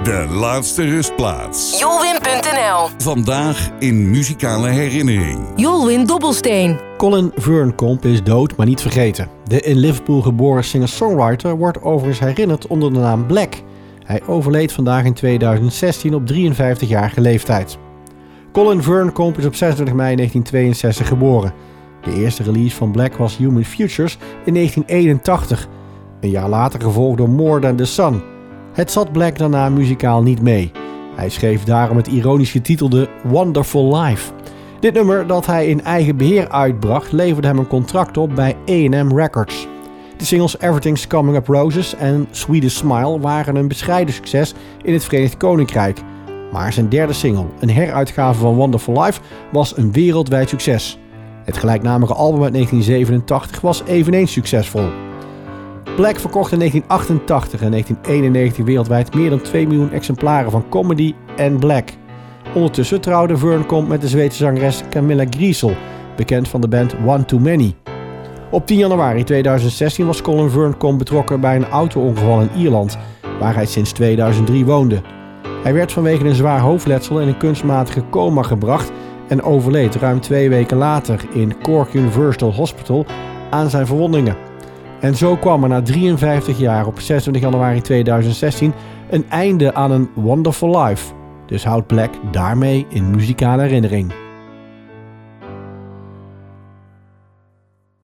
De laatste rustplaats. Jolwin.nl. Vandaag in muzikale herinnering. Jolwin Dobbelsteen. Colin Vearncombe is dood, maar niet vergeten. De in Liverpool geboren singer-songwriter wordt overigens herinnerd onder de naam Black. Hij overleed vandaag in 2016 op 53-jarige leeftijd. Colin Vearncombe is op 26 mei 1962 geboren. De eerste release van Black was Human Futures in 1981. Een jaar later gevolgd door More Than The Sun. Het zat Black daarna muzikaal niet mee. Hij schreef daarom het ironisch getitelde Wonderful Life. Dit nummer dat hij in eigen beheer uitbracht leverde hem een contract op bij A&M Records. De singles Everything's Coming Up Roses en Sweetest Smile waren een bescheiden succes in het Verenigd Koninkrijk. Maar zijn derde single, een heruitgave van Wonderful Life, was een wereldwijd succes. Het gelijknamige album uit 1987 was eveneens succesvol. Black verkocht in 1988 en 1991 wereldwijd meer dan 2 miljoen exemplaren van Comedy en Black. Ondertussen trouwde Vearncombe met de Zweedse zangeres Camilla Griesel, bekend van de band One Too Many. Op 10 januari 2016 was Colin Vearncombe betrokken bij een auto-ongeval in Ierland, waar hij sinds 2003 woonde. Hij werd vanwege een zwaar hoofdletsel in een kunstmatige coma gebracht en overleed ruim 2 weken later in Cork Universal Hospital aan zijn verwondingen. En zo kwam er na 53 jaar op 26 januari 2016 een einde aan een Wonderful Life. Dus houdt Black daarmee in muzikale herinnering.